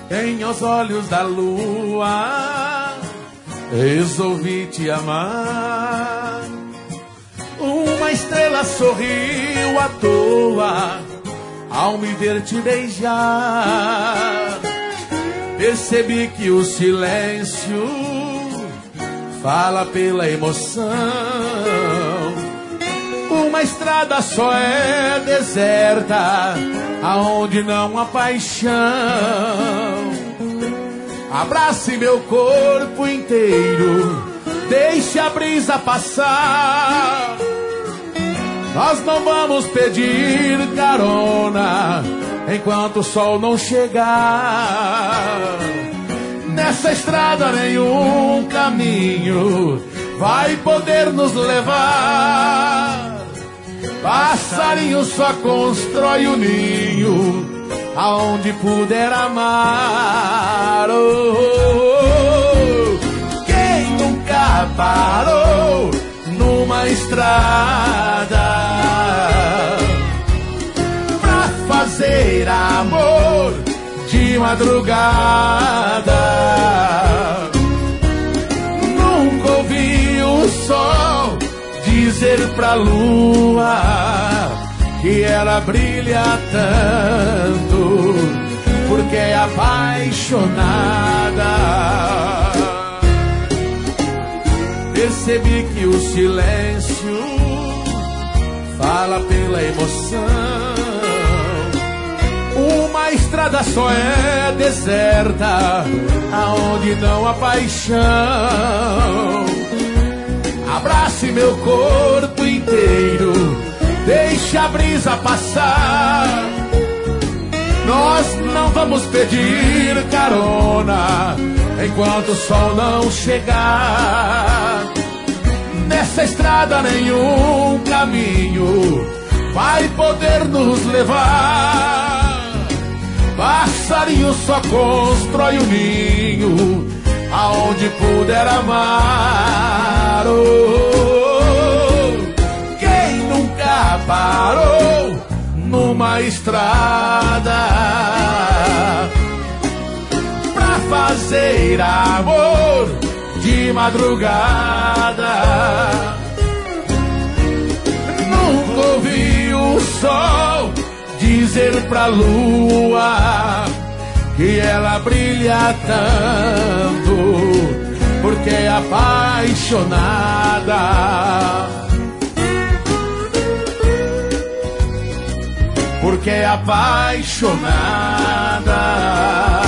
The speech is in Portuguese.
Em aos olhos da lua, resolvi te amar. Uma estrela sorriu à toa ao me ver te beijar. Percebi que o silêncio fala pela emoção. Uma estrada só é deserta aonde não há paixão. Abrace meu corpo inteiro, deixe a brisa passar. Nós não vamos pedir carona enquanto o sol não chegar. Nessa estrada nenhum caminho vai poder nos levar. Passarinho só constrói o ninho aonde puder amar. Oh, oh, oh. Quem nunca parou numa estrada pra fazer amor de madrugada? Nunca ouvi o sol dizer pra lua que ela brilha tanto porque é apaixonada. Percebi que o silêncio fala pela emoção. Uma estrada só é deserta aonde não há paixão. Abrace meu corpo inteiro, deixe a brisa passar. Nós não vamos pedir carona enquanto o sol não chegar. Nessa estrada nenhum caminho vai poder nos levar. Passarinho só constrói o ninho aonde puder amar. Oh, oh, oh. Quem nunca parou numa estrada pra fazer amor de madrugada? Nunca ouvi o sol dizer pra lua que ela brilha tanto porque é apaixonada. Porque é apaixonada.